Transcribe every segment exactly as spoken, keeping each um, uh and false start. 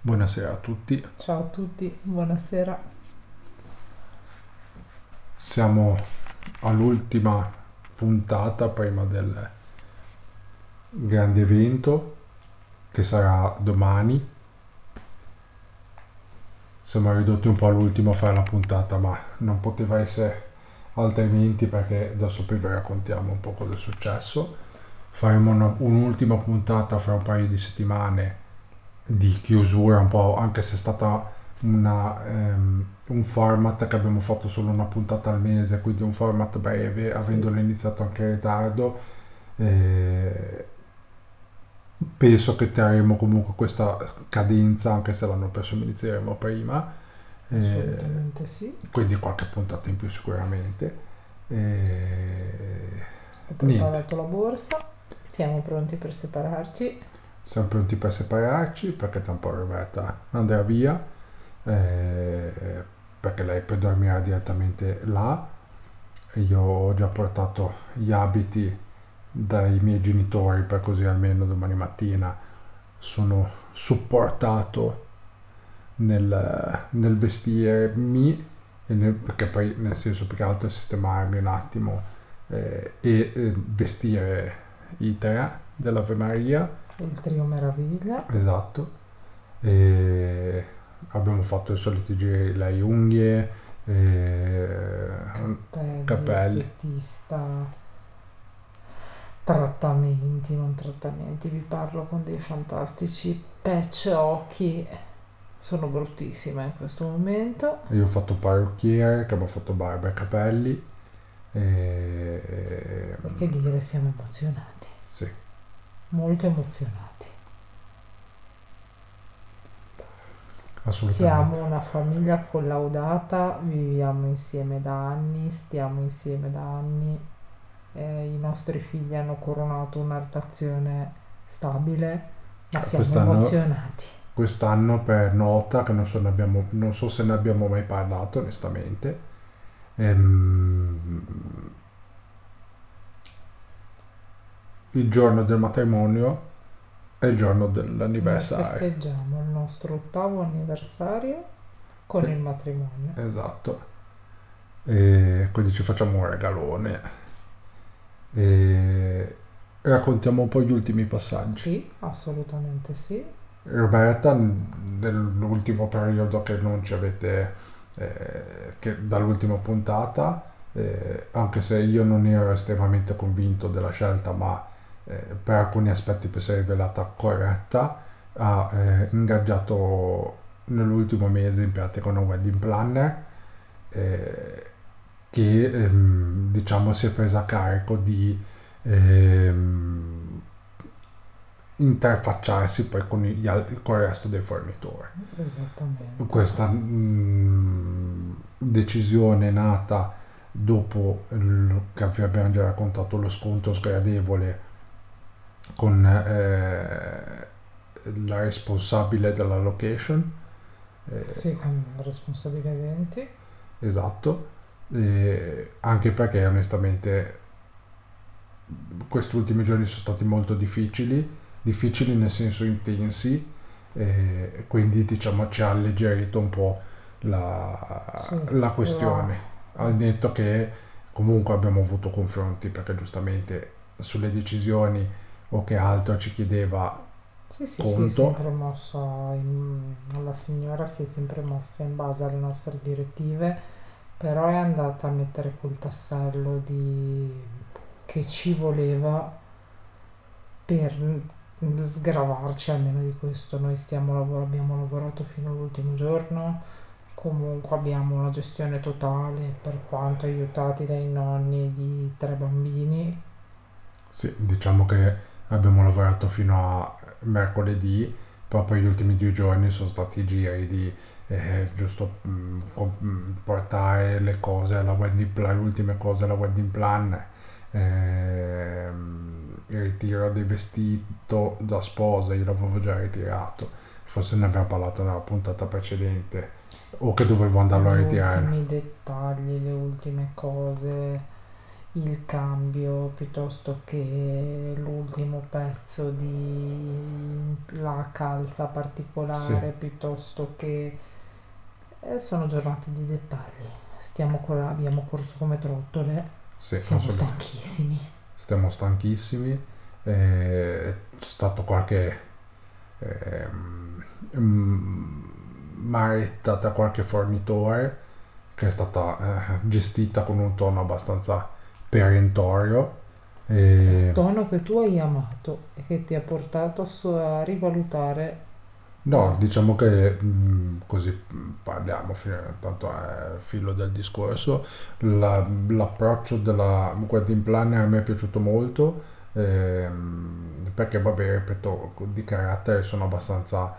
Buonasera a tutti, Ciao a tutti, buonasera. siamo all'ultima puntata prima del grande evento che sarà domani. Siamo ridotti un po' all'ultimo a fare la puntata, ma non poteva essere altrimenti perché adesso poi vi raccontiamo un po' cosa è successo. Faremo una- un'ultima puntata fra un paio di settimane di chiusura un po', anche se è stata una, ehm, un format che abbiamo fatto solo una puntata al mese, quindi un format breve, Sì, avendolo iniziato anche in ritardo. eh, Penso che terremo comunque questa cadenza, anche se l'anno prossimo inizieremo prima, eh, assolutamente sì. quindi qualche puntata in più sicuramente. Eh, Ho Niente, preparato la borsa, siamo pronti per separarci. siamo pronti per separarci perché tra un po' Roberta andrà via, eh, perché lei poi dormirà direttamente là. Io ho già portato gli abiti dai miei genitori per così almeno domani mattina sono supportato nel, nel vestirmi e nel- perché poi nel senso più che altro sistemarmi un attimo, eh, e eh, vestire i tre dell'Ave Maria. Il trio meraviglia, Esatto. E abbiamo fatto i soliti giri, lei unghie, eh, cappelli, capelli. estetista, trattamenti, non trattamenti, vi parlo con dei fantastici patch occhi. Sono bruttissima in questo momento. Io ho fatto parrucchiere, che abbiamo fatto barba e capelli. E, E che dire, siamo emozionati, sì, molto emozionati. assolutamente. Siamo una famiglia collaudata, viviamo insieme da anni, stiamo insieme da anni, eh, i nostri figli hanno coronato una relazione stabile, ma siamo Quest'anno, emozionati. quest'anno per nota, che non so, ne abbiamo- non so se ne abbiamo mai parlato onestamente, ehm, il giorno del matrimonio è il giorno Noi dell'anniversario. festeggiamo il nostro ottavo anniversario con Eh, il matrimonio. Esatto. E quindi ci facciamo un regalone e raccontiamo un po' gli ultimi passaggi. Sì, assolutamente sì. Roberta, nell'ultimo periodo che non ci avete, eh, che dall'ultima puntata, eh, anche se io non ero estremamente convinto della scelta, ma eh, per alcuni aspetti poi si è rivelata corretta, ha eh, ingaggiato nell'ultimo mese in pratica una wedding planner, eh, che ehm, diciamo si è presa a carico di ehm, interfacciarsi poi con, gli altri, con il resto dei fornitori. Esattamente. Questa mh, decisione è nata dopo il, che vi abbiamo già raccontato lo scontro sgradevole con eh, la responsabile della location, eh, Sì, con responsabile eventi. esatto, eh, anche perché onestamente questi ultimi giorni sono stati molto difficili, difficili nel senso intensi, e quindi diciamo ci ha alleggerito un po' la, Sì, la la- questione, al netto che comunque abbiamo avuto confronti perché giustamente sulle decisioni o che altro ci chiedeva Sì, sì, sì, conto. sempre mossa, in- la signora si è sempre mossa in base alle nostre direttive, però è andata a mettere quel tassello di... che ci voleva per sgravarci almeno di questo. Noi stiamo lavor- abbiamo lavorato fino all'ultimo giorno, comunque abbiamo una gestione totale, per quanto aiutati dai nonni di tre bambini. Sì, diciamo che abbiamo lavorato fino a mercoledì, proprio gli ultimi due giorni sono stati giri di eh, giusto mh, com- mh, portare le cose alla wedding plan, le ultime cose alla wedding plan, ehm, il ritiro del vestito da sposa, io l'avevo già ritirato, forse ne abbiamo parlato nella puntata precedente, o che dovevo andarlo a Gli ritirare. ultimi dettagli, le ultime cose, il cambio piuttosto che l'ultimo pezzo di la calza Sì, particolare piuttosto che eh, sono giornate di dettagli. Stiamo ancora, abbiamo corso come trottole, sì, siamo assolutamente. stanchissimi. Stiamo stanchissimi. Eh, È stato qualche ehm, mm, maretta tra qualche fornitore che è stata eh, gestita con un tono abbastanza perentorio. E Tono che tu hai amato e che ti ha portato a so- a rivalutare no, la... diciamo che mh, così mh, parliamo, fino- tanto è filo del discorso. La- l'approccio della wedding planner a me è piaciuto molto, ehm, perché vabbè, ripeto, di carattere sono abbastanza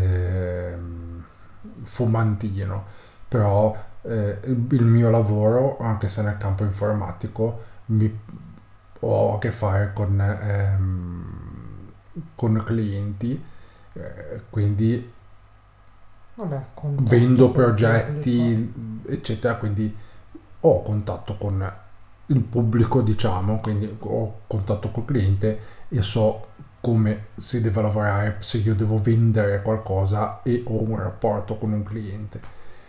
ehm, fumantino, però eh, il, il mio lavoro, anche se nel campo informatico, mi, ho a che fare con, ehm, con clienti, eh, quindi Vabbè, contatto vendo col pubblico. progetti, eccetera, quindi ho contatto con il pubblico, diciamo, quindi ho contatto col cliente e so come si deve lavorare se io devo vendere qualcosa e ho un rapporto con un cliente.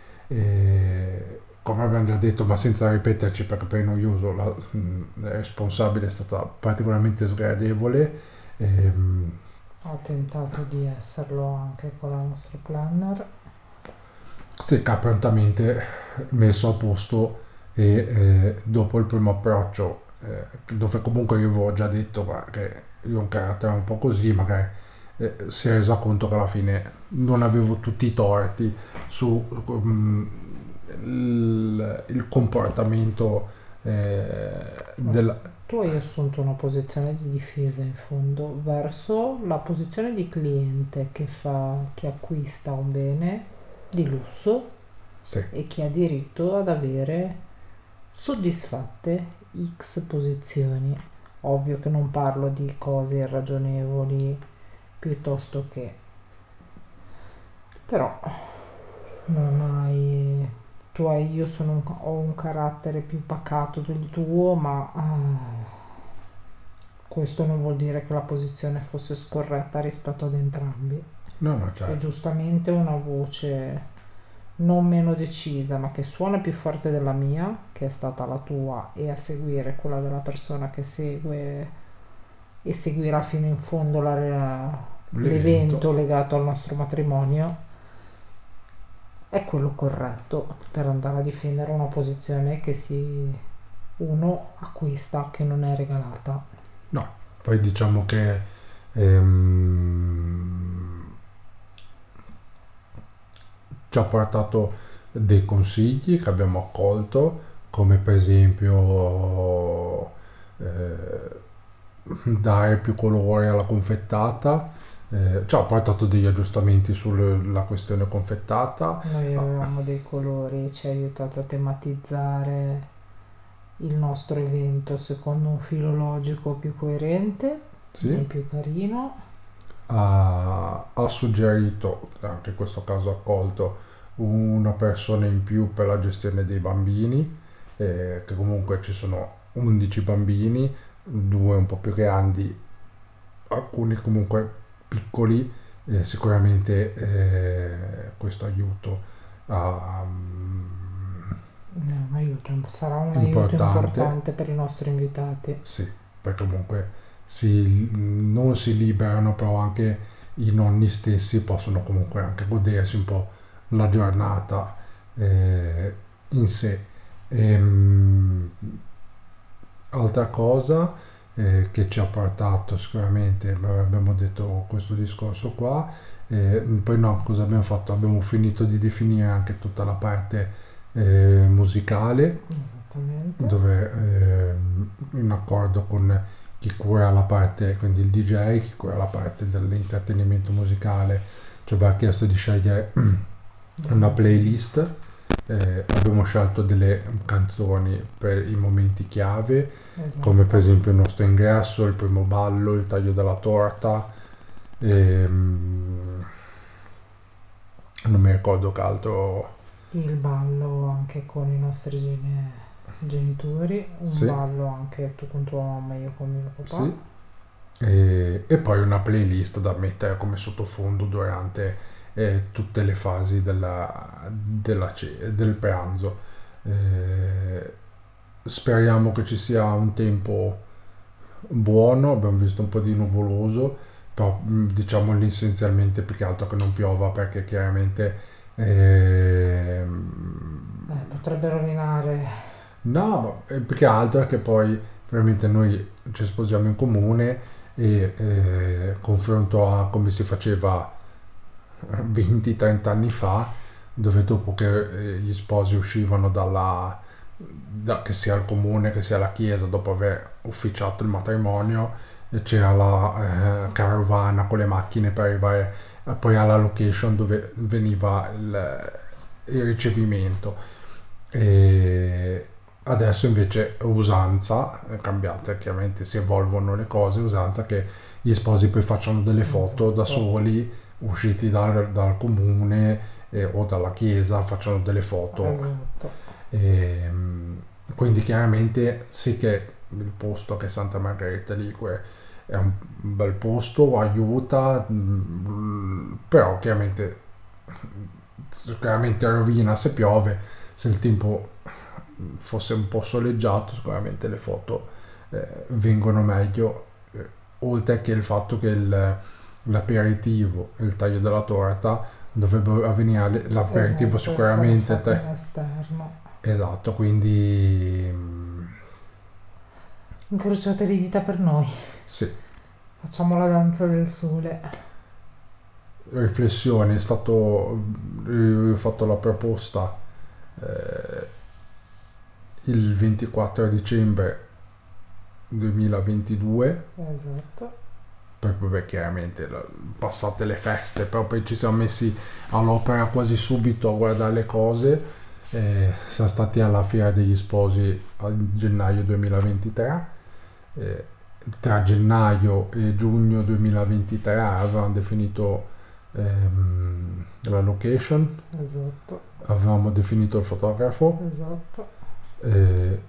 E, come abbiamo già detto, ma senza ripeterci perché poi è noioso, la, la responsabile è stata particolarmente sgradevole. Ehm, Ho tentato di esserlo anche con la nostra planner. Si è prontamente messo a posto e eh, dopo il primo approccio, eh, dove comunque io avevo già detto guarda, che io ho un carattere un po' così, magari eh, si è reso conto che alla fine non avevo tutti i torti su mm, il, il comportamento eh, Beh, del... tu hai assunto una posizione di difesa in fondo verso la posizione di cliente che fa, che acquista un bene di lusso Sì, e che ha diritto ad avere soddisfatte X posizioni. Ovvio che non parlo di cose irragionevoli piuttosto che, però non hai, tu hai, io sono un- ho un carattere più pacato del tuo, ma ah, questo non vuol dire che la posizione fosse scorretta rispetto ad entrambi. no, no, E certo. giustamente una voce non meno decisa, ma che suona più forte della mia, che è stata la tua, e a seguire quella della persona che segue e seguirà fino in fondo la- L'evento. l'evento legato al nostro matrimonio, è quello corretto per andare a difendere una posizione che si uno acquista, che non è regalata. No, poi diciamo che ehm, ci ha portato dei consigli che abbiamo accolto, come per esempio eh, dare più colore alla confettata, eh, ci ha portato degli aggiustamenti sulla questione confettata. Noi Ah, avevamo dei colori, ci ha aiutato a tematizzare il nostro evento secondo un filo logico più coerente e sì, più carino. ha, ha suggerito, anche in questo caso accolto, una persona in più per la gestione dei bambini, eh, che comunque ci sono undici bambini, due un po' più grandi, alcuni comunque piccoli, eh, sicuramente eh, questo aiuto a, um, È un aiuto, sarà un aiuto importante, importante per i nostri invitati. sì, perché comunque si, non si liberano, però anche i nonni stessi possono comunque anche godersi un po' la giornata eh, in sé. Ehm, Altra cosa eh, che ci ha portato sicuramente, beh, abbiamo detto questo discorso qua, eh, poi no, cosa abbiamo fatto? Abbiamo finito di definire anche tutta la parte eh, musicale, Esattamente. dove eh, in accordo con chi cura la parte, quindi il D J, chi cura la parte dell'intrattenimento musicale, ci aveva chiesto di scegliere una playlist. Eh, abbiamo scelto delle canzoni per i momenti chiave, come per Esatto. esempio il nostro ingresso, il primo ballo, il taglio della torta, ehm, non mi ricordo che altro. Il ballo anche con i nostri gene- genitori, un Sì, ballo anche tu con tua mamma e io con mio papà. sì. E, e poi una playlist da mettere come sottofondo durante eh, tutte le fasi della, della ce- del pranzo. Eh, speriamo che ci sia un tempo buono, abbiamo visto un po' di nuvoloso, però mh, diciamo lì essenzialmente più che altro che non piova perché chiaramente ehm, Eh, potrebbe rovinare. no, ma eh, più che altro è che poi probabilmente noi ci sposiamo in comune e eh, confronto a come si faceva venti trenta anni fa, dove dopo che eh, gli sposi uscivano dalla, da- che sia il comune che sia la chiesa, dopo aver ufficiato il matrimonio, e c'era la eh, carovana con le macchine per arrivare eh, poi alla location dove veniva il, il ricevimento. E adesso invece è usanza, è cambiata, chiaramente si evolvono le cose, è usanza che gli sposi poi facciano delle foto da Esatto, soli, usciti dal, dal comune eh, o dalla chiesa, facciano delle foto. esatto, E, mm, quindi chiaramente sì che il posto che è Santa Margherita Ligure è un bel posto, aiuta, mm, però chiaramente, chiaramente rovina se piove, se il tempo fosse un po' soleggiato sicuramente le foto eh, vengono meglio, eh, oltre che il fatto che il- l'aperitivo e il taglio della torta dovrebbero avvenire, l'aperitivo esatto, essere sicuramente fatto te- in esterno. esatto, quindi mm, Incrociate le dita per noi. sì, Facciamo la danza del sole. riflessione, è stato io ho fatto la proposta eh, il ventiquattro dicembre duemilaventidue, Esatto. proprio perché chiaramente la- passate le feste, però poi ci siamo messi all'opera quasi subito a guardare le cose. Eh, siamo stati alla Fiera degli Sposi a gennaio duemilaventitré. Eh, tra gennaio e giugno duemilaventitré avevamo definito ehm, la location, Esatto, avevamo definito il fotografo, esatto. eh,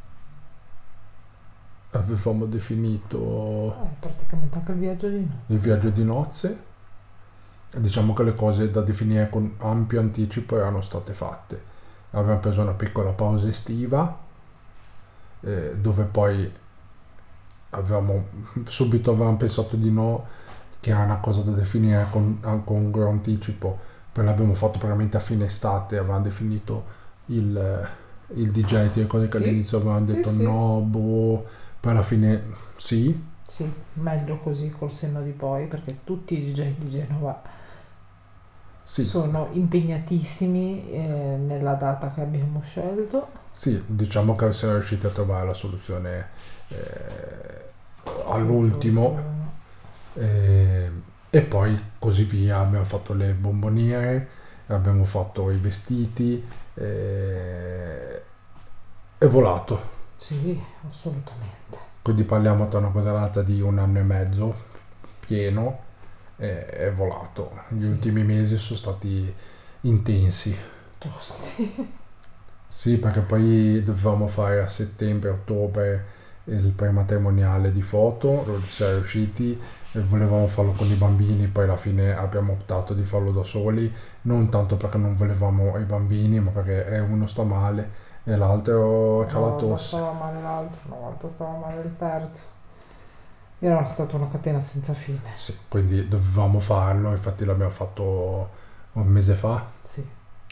avevamo definito Eh, praticamente anche il viaggio di il nozze. viaggio di nozze. Diciamo che le cose da definire con ampio anticipo erano state fatte. Abbiamo preso una piccola pausa estiva, eh, dove poi avevamo subito avevamo pensato di no, che era una cosa da definire con, con un gran anticipo. Poi l'abbiamo fatto veramente a fine estate, avevamo definito il, il D J, ti ricordi che Sì, all'inizio avevamo sì, detto sì. no, boh, poi alla fine sì, Sì, meglio così col senno di poi perché tutti i D J di Genova sì, sono impegnatissimi eh, nella data che abbiamo scelto. sì, diciamo che siamo riusciti a trovare la soluzione eh, all'ultimo. Opportuno. Eh, e poi così via, abbiamo fatto le bomboniere, abbiamo fatto i vestiti, eh, è volato. Sì, assolutamente. Quindi parliamo tra una cosa e l'altra di un anno e mezzo pieno, eh, è volato. Gli Sì, ultimi mesi sono stati intensi. tosti. Sì, perché poi dovevamo fare a settembre-ottobre il prematrimoniale di foto, non ci siamo riusciti, e volevamo farlo con i bambini, poi alla fine abbiamo optato di farlo da soli, non tanto perché non volevamo i bambini, ma perché uno sta male e l'altro c'ha Una la volta tosse. stava male l'altro, una volta stava male il terzo. Era stata una catena senza fine. Sì, quindi dovevamo farlo, infatti l'abbiamo fatto un mese fa Sì,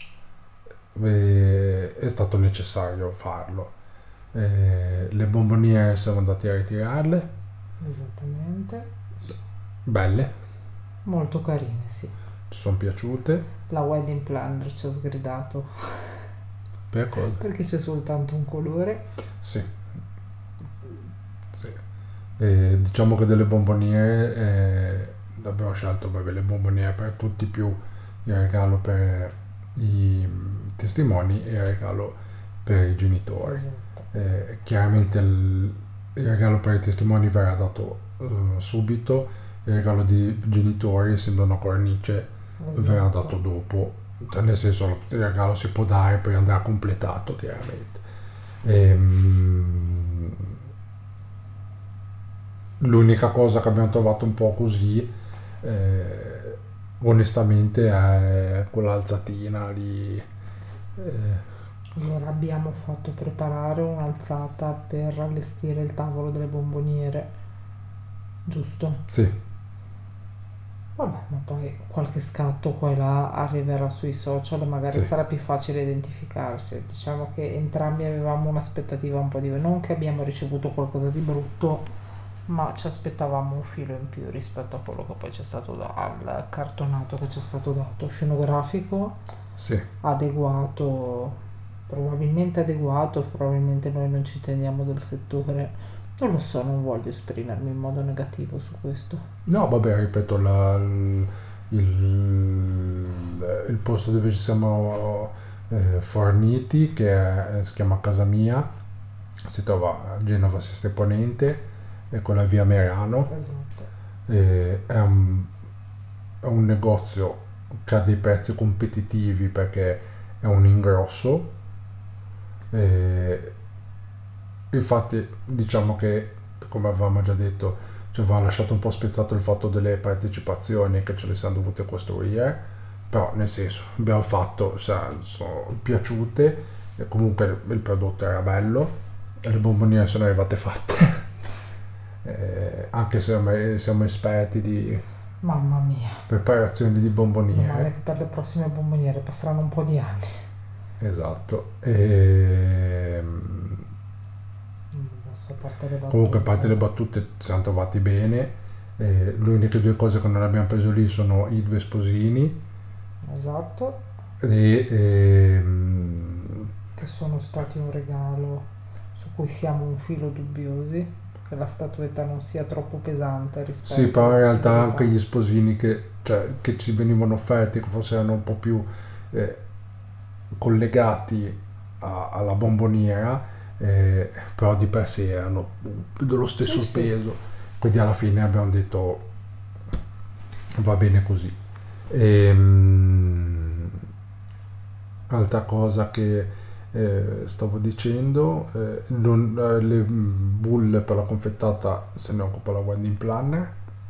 e è stato necessario farlo. Eh, le bomboniere siamo andati a ritirarle, esattamente. belle, Molto carine, sì. ci sono piaciute. La wedding planner ci ha sgridato Per cosa? perché c'è soltanto un colore. Sì, sì. E diciamo che delle bomboniere eh, abbiamo scelto vabbè, le bomboniere per tutti più il regalo per i testimoni e il regalo per i genitori. Esatto, Eh, chiaramente il, il regalo per i testimoni verrà dato eh, subito, il regalo dei genitori, essendo una cornice, verrà dato esatto. dopo. Cioè, nel senso, il regalo si può dare, poi andrà completato chiaramente. Ehm, l'unica cosa che abbiamo trovato un po' così, eh, onestamente, è quell'alzatina lì. eh, Allora abbiamo fatto preparare un'alzata per allestire il tavolo delle bomboniere, giusto? sì, Vabbè, ma poi qualche scatto qua e là arriverà sui social e magari sì. sarà più facile identificarsi. Diciamo che entrambi avevamo un'aspettativa un po' diversa, non che abbiamo ricevuto qualcosa di brutto, ma ci aspettavamo un filo in più rispetto a quello che poi c'è stato da- al cartonato che ci è stato dato, scenografico, Sì. adeguato, probabilmente adeguato, probabilmente noi non ci teniamo del settore. Non lo so, non voglio esprimermi in modo negativo su questo. No, vabbè, ripeto, la- il, il- il posto dove ci siamo eh, forniti, che è- si chiama Casa Mia, si trova a Genova Seste Ponente, e con la via Merano. Esatto. Eh, è un, è un negozio che ha dei prezzi competitivi perché è un ingrosso. eh, Infatti, diciamo che, come avevamo già detto, ci aveva lasciato un po' spezzato il fatto delle partecipazioni che ce le siamo dovute costruire, però nel senso, abbiamo fatto, sa- sono piaciute, e comunque il prodotto era bello, e le bomboniere sono arrivate fatte. Eh, anche se siamo, siamo esperti di Mamma mia, preparazione di meno male bomboniere. che per le prossime bomboniere passeranno un po' di anni. Esatto. E, Adesso a parte le comunque, a parte le battute. battute, ci siamo trovati bene. Eh, le uniche due cose che non abbiamo preso lì sono i due sposini Esatto, e, ehm, che sono stati un regalo su cui siamo un filo dubbiosi, che la statuetta non sia troppo pesante sì, rispetto però alle in realtà anche possibilità. gli sposini che, cioè, che ci venivano offerti, che forse erano un po' più eh, collegati a- alla bomboniera, eh, però di per sé erano dello Sì, stesso sì. peso, quindi alla fine abbiamo detto va bene così. Ehm, altra cosa che eh, stavo dicendo, eh, non- eh, le bulle per la confettata se ne occupa la wedding planner.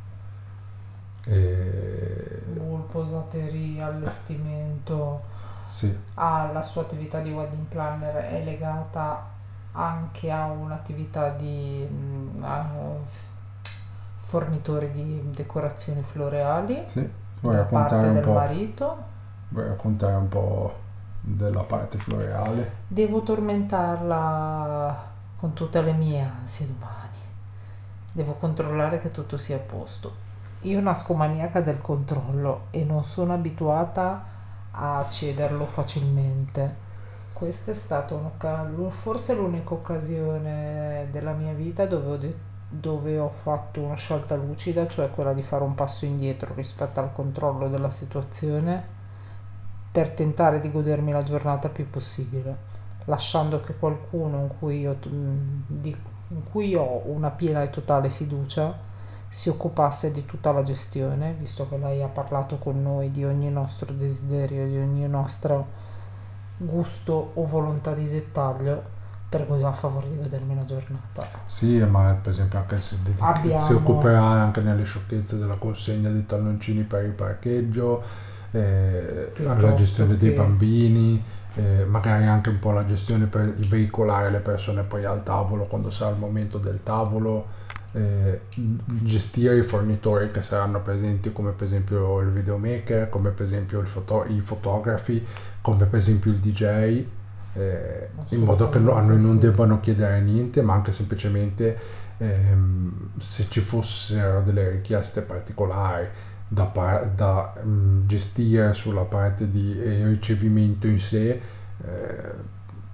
Eh, Bull, posateria, allestimento, sì, ha la sua attività di wedding planner è legata anche a un'attività di mm, a fornitore di decorazioni floreali sì, vuoi da raccontare parte un del po', marito. vuoi raccontare un po' della parte floreale? Devo tormentarla con tutte le mie ansie domani. Devo controllare che tutto sia a posto. Io nasco maniaca del controllo e non sono abituata a cederlo facilmente. Questa è stata un'occasione, forse l'unica occasione della mia vita dove ho, de- dove ho fatto una scelta lucida, cioè quella di fare un passo indietro rispetto al controllo della situazione per tentare di godermi la giornata il più possibile, lasciando che qualcuno in cui io, mm, di- in cui ho una piena e totale fiducia si occupasse di tutta la gestione, visto che lei ha parlato con noi di ogni nostro desiderio, di ogni nostro gusto o volontà di dettaglio per godere a favore di godermi la giornata. Sì, ma per esempio anche si, dedica- si Abbiamo, occuperà anche nelle sciocchezze della consegna dei talloncini per il parcheggio, eh, alla piuttosto gestione dei che bambini, eh, magari anche un po' la gestione per veicolare le persone poi al tavolo quando sarà il momento del tavolo, eh, gestire i fornitori che saranno presenti, come per esempio il videomaker, come per esempio il foto- i fotografi, come per esempio il D J, eh, in modo che no- a noi assolutamente non sì. debbano chiedere niente, ma anche semplicemente ehm, se ci fossero delle richieste particolari da, par- da mm, gestire sulla parte di eh, ricevimento in sé, eh,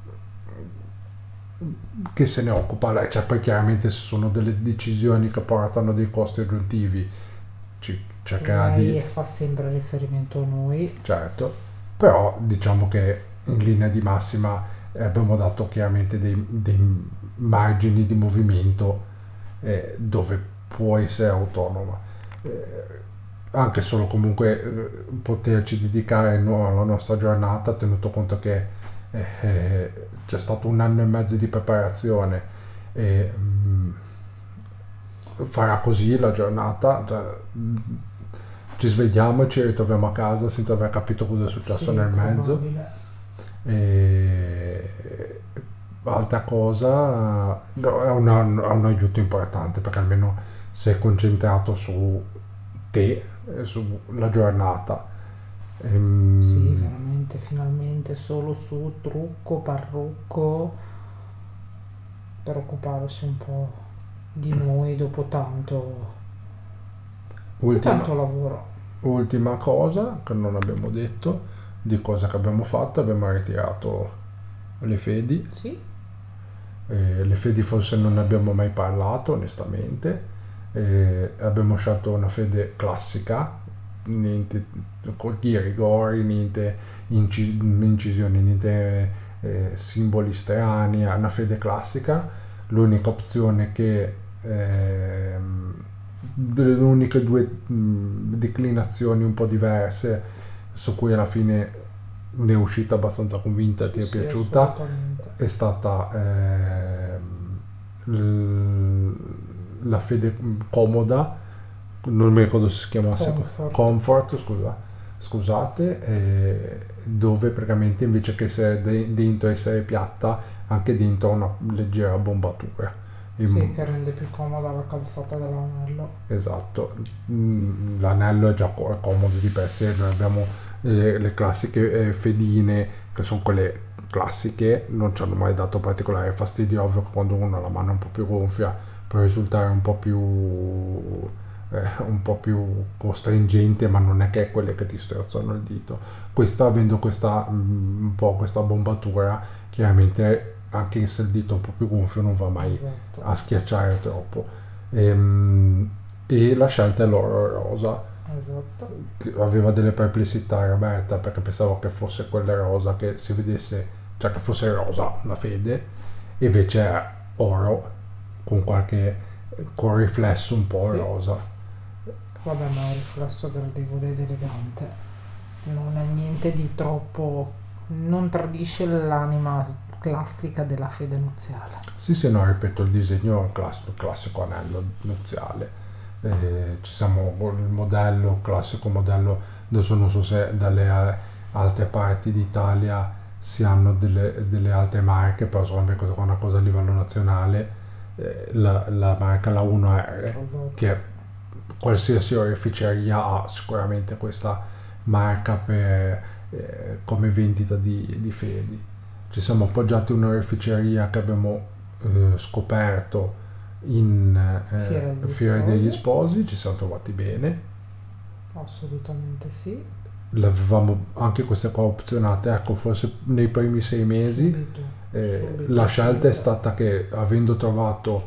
che se ne occupa lei, cioè poi chiaramente se sono delle decisioni che portano dei costi aggiuntivi ci cercherà di, Lei fa sempre riferimento a noi. certo, però diciamo che in linea di massima eh, abbiamo dato chiaramente dei, dei margini di movimento eh, dove può essere autonoma. Eh, anche solo comunque eh, poterci dedicare no- alla nostra giornata, tenuto conto che eh, eh, c'è stato un anno e mezzo di preparazione e mm, farà così la giornata, cioè, mm, ci svegliamo e ci ritroviamo a casa senza aver capito cosa è successo Sì, nel mezzo. probabile. E altra cosa, no, è, una- è un aiuto importante perché almeno sei concentrato su te e sulla giornata. Sì, Ehm, veramente, finalmente solo su trucco, parrucco, per occuparsi un po' di noi dopo tanto, dopo ultima, tanto lavoro. ultima cosa che non abbiamo detto di cosa che abbiamo fatto, abbiamo ritirato le fedi. Sì, Eh, le fedi forse non ne abbiamo mai parlato, onestamente. Eh, abbiamo scelto una fede classica, niente con i rigori, niente inci- incisioni, niente eh, simboli strani, è una fede classica. L'unica opzione che ehm, le uniche due mh, declinazioni un po' diverse su cui alla fine ne è uscita abbastanza convinta e sì, ti è sì, piaciuta assolutamente. è stata ehm, l- la fede comoda, non mi ricordo se si chiamasse co- Comfort. comfort, scusa, scusate, eh, dove praticamente invece che essere de- dentro essere piatta, anche dentro ha una leggera bombatura. Sì, In- che rende più comoda la calzata dell'anello. Esatto. Mm, l'anello è già co- è comodo di per sé, noi abbiamo eh, le classiche eh, fedine che sono quelle classiche, non ci hanno mai dato particolare fastidio, ovvio che quando uno ha la mano un po' più gonfia può risultare un po' più eh, un po' più costringente, ma non è che è quelle che ti strozzano il dito. Questa, avendo questa mm, un po' questa bombatura, chiaramente anche se il dito è un po' più gonfio non va mai Esatto, a schiacciare troppo. Ehm, e la scelta è l'oro rosa. esatto. Aveva delle perplessità Roberta perché pensavo che fosse quella rosa che si vedesse, cioè che fosse rosa la fede, e invece è oro con qualche con riflesso un po' Sì, rosa. vabbè, ma è un riflesso gradevole ed elegante. Non è niente di troppo, non tradisce l'anima classica della fede nuziale. Sì, sì, no, ripeto, il disegno è un classico, classico anello nuziale. Eh, ci siamo il modello, classico modello, adesso non so se dalle eh, altre parti d'Italia si hanno delle, delle altre marche, però solamente questa qua è una cosa a livello nazionale, eh, la, la marca la uno R, Esatto. che qualsiasi oreficeria ha sicuramente questa marca per, eh, come vendita di, di fedi. Ci siamo appoggiati a un'oreficeria che abbiamo eh, scoperto in Fiera eh, degli Fiera degli Sposi? Sposi, ci siamo trovati bene. Assolutamente sì. L'avevamo anche queste qua opzionate, ecco, forse nei primi sei mesi. Subito, Eh, subito, la scelta è subito. stata che avendo trovato,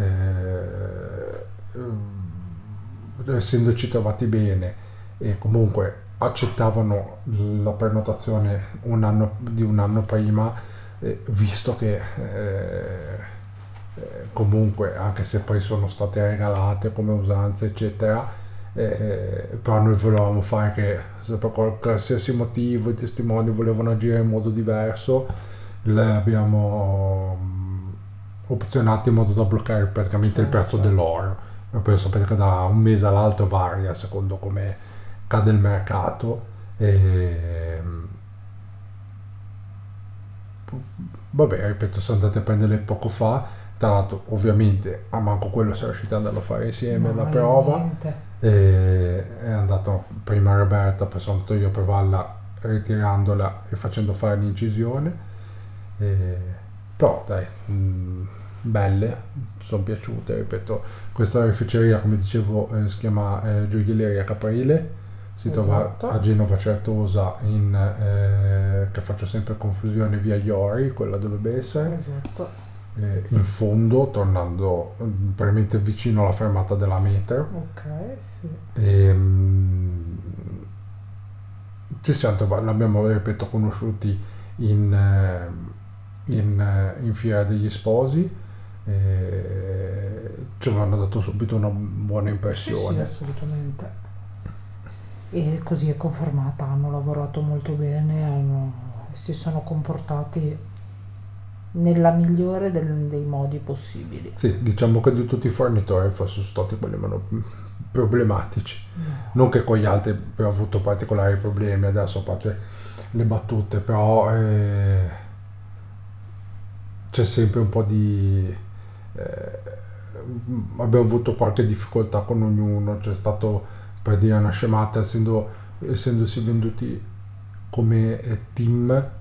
eh, eh, essendoci trovati bene e comunque accettavano la prenotazione un anno, di un anno prima, eh, visto che eh, eh, comunque anche se poi sono state regalate come usanze eccetera, eh, però noi volevamo fare che se per qualsiasi motivo i testimoni volevano agire in modo diverso, le abbiamo mm, opzionate in modo da bloccare praticamente il prezzo Certo. dell'oro. E poi sapete che da un mese all'altro varia secondo come cade il mercato. E, vabbè, ripeto, sono andate a prenderle poco fa. Tra l'altro, ovviamente, a manco quello siamo riusciti ad andare a fare insieme la No, e prova. niente. E è andato prima Roberta, poi sono andato io a provarla ritirandola e facendo fare l'incisione. E, però dai, mh, belle, sono piaciute, ripeto. Questa oreficeria, come dicevo, eh, si chiama eh, Gioielleria Caprile, si trova a Esatto, Genova Certosa, in, eh, che faccio sempre confusione, via Iori, quella dovrebbe essere, esatto. eh, in fondo, tornando eh, veramente vicino alla fermata della metro. Ok, sì. E, mm, ci siamo trovati, l'abbiamo, ripeto, conosciuti in, eh, in, eh, in Fiera degli Sposi, e ci avevano dato subito una buona Sì, sì, impressione. assolutamente. E così è confermata, hanno lavorato molto bene, hanno si sono comportati nella migliore del- dei modi possibili. Sì, diciamo che di tutti i fornitori forse sono stati quelli meno problematici. Non che con gli altri abbia avuto particolari problemi, adesso a parte le battute, però eh, c'è sempre un po' di... eh, abbiamo avuto qualche difficoltà con ognuno, c'è stato per dire una scemata, essendo, essendosi venduti come eh, team,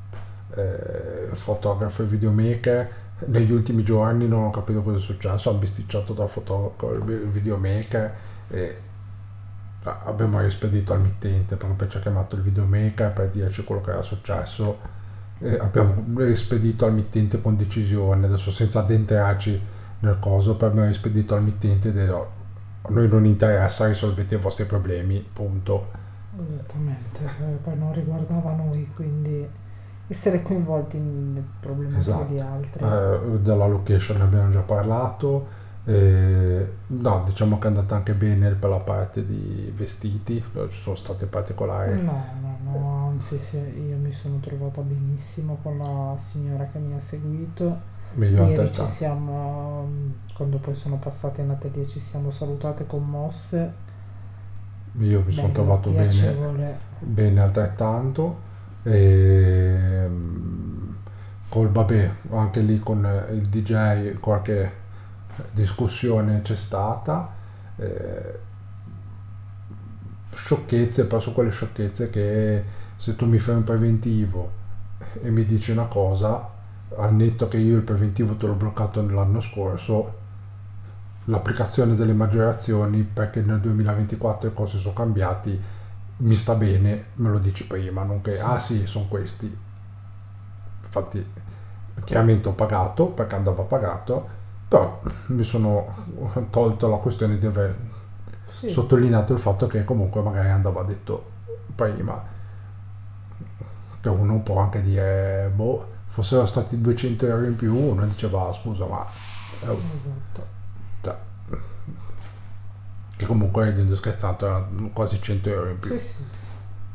eh, fotografo e videomaker, negli ultimi giorni non ho capito cosa è successo, hanno bisticciato dal fotografo e videomaker e abbiamo rispedito al mittente proprio perché ci ha chiamato il videomaker per dirci quello che era successo e abbiamo rispedito al mittente con decisione, adesso senza addentrarci nel coso, poi abbiamo rispedito al mittente e detto a noi non interessa, risolvete i vostri problemi, punto. Esattamente, eh, poi non riguardava noi, quindi essere coinvolti nelle problematiche Esatto. di altri. Eh, della location ne abbiamo già parlato. Eh, no, diciamo che è andata anche bene per la parte di vestiti, ci sono stati particolari. No, no, no, anzi se io mi sono trovata benissimo con la signora che mi ha seguito. Meglio Ieri ci altrettanto. siamo, quando poi sono passate in atelier, ci siamo salutate commosse. Io mi sono Bello, trovato bene, piacevole. bene altrettanto. E, mm, col vabbè, anche lì con il D J qualche discussione c'è stata. Eh, sciocchezze, però su quelle sciocchezze che se tu mi fai un preventivo e mi dici una cosa, al netto che io il preventivo te l'ho bloccato l'anno scorso, l'applicazione delle maggiorazioni, perché nel duemilaventiquattro le cose sono cambiati, mi sta bene, me lo dici prima, non che Sì. ah sì, sono questi. Infatti chiaramente ho pagato perché andava pagato, però mi sono tolto la questione di aver Sì, sottolineato il fatto che comunque magari andava detto prima, che uno può anche dire boh, fossero stati duecento euro in più, uno diceva "Ah, scusa ma eh, esatto. cioè, che comunque ridendo e scherzando erano quasi cento euro in più". Sì, sì, sì.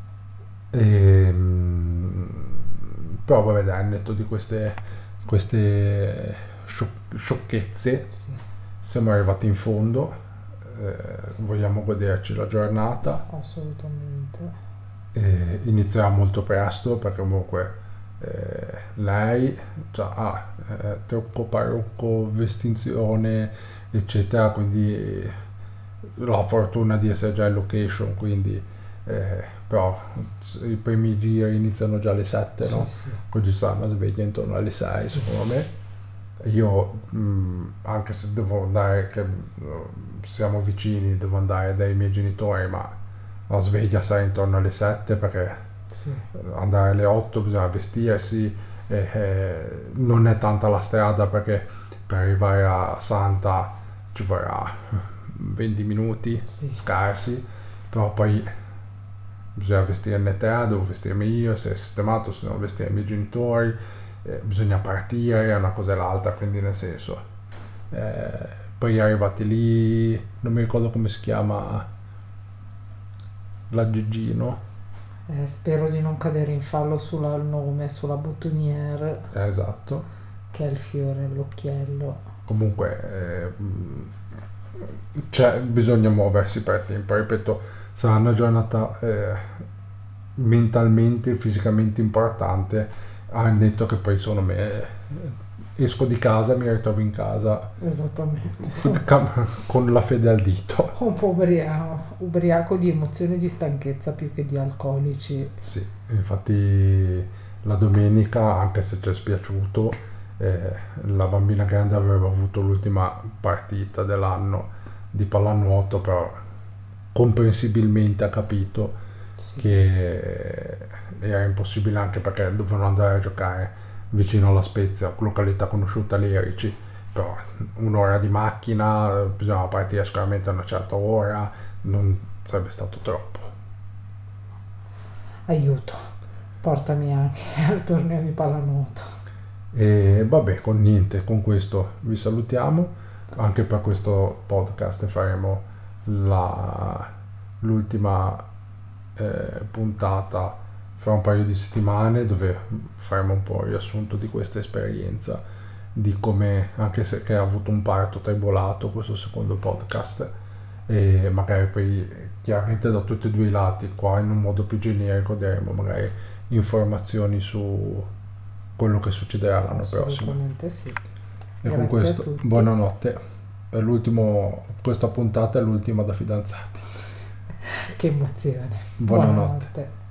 Ehm, però vabbè dai, al netto di queste, queste sciocch- sciocchezze Sì, siamo arrivati in fondo. Eh, vogliamo goderci la giornata. assolutamente. Eh, inizierà molto presto perché comunque eh, lei già ha eh, trucco, parrucco, vestizione eccetera, quindi eh, la fortuna di essere già in location, quindi eh, però i primi giri iniziano già alle sette, Sì, no? sì. Oggi sarà una sveglia intorno alle sei Sì. secondo me. Io mh, anche se devo andare, che mh, siamo vicini, devo andare dai miei genitori, ma la sveglia sarà intorno alle sette perché Sì, andare alle otto bisogna vestirsi e eh, non è tanta la strada perché per arrivare a Santa ci vorrà venti minuti sì, scarsi, però poi bisogna vestire in età, devo vestirmi io, se è sistemato, se devo vestire i miei genitori, eh, bisogna partire, è una cosa e l'altra, quindi nel senso eh, poi arrivati lì, non mi ricordo come si chiama la Gigino. Eh, spero di non cadere in fallo sulla il nome, sulla bottoniere, Eh, esatto. che è il fiore all'occhiello. Comunque eh, mh, c'è, bisogna muoversi per tempo, ripeto, sarà una giornata eh, mentalmente e fisicamente importante, al netto che poi sono me esco di casa e mi ritrovo in casa Esattamente. con la fede al dito. Un po' ubriaco, ubriaco di emozioni e di stanchezza più che di alcolici. Sì, infatti la domenica, anche se ci è spiaciuto, eh, la bambina grande aveva avuto l'ultima partita dell'anno di pallanuoto, però comprensibilmente ha capito Sì. che era impossibile, anche perché dovevano andare a giocare vicino alla Spezia, località conosciuta Lerici, però un'ora di macchina, bisognava partire sicuramente a una certa ora, non sarebbe stato troppo. Aiuto, portami anche al torneo di pallanuoto. E vabbè, con niente, con questo vi salutiamo. Anche per questo podcast faremo la, l'ultima eh, puntata fra un paio di settimane, dove faremo un po' il riassunto di questa esperienza, di come, anche se che ha avuto un parto tribolato questo secondo podcast, e magari poi chiaramente da tutti e due i lati, qua in un modo più generico daremo magari informazioni su quello che succederà l'anno prossimo. Assolutamente sì. E con Grazie a questo, tutti. buonanotte. È l'ultimo, questa puntata è l'ultima da fidanzati. Che emozione. Buonanotte. Buonanotte.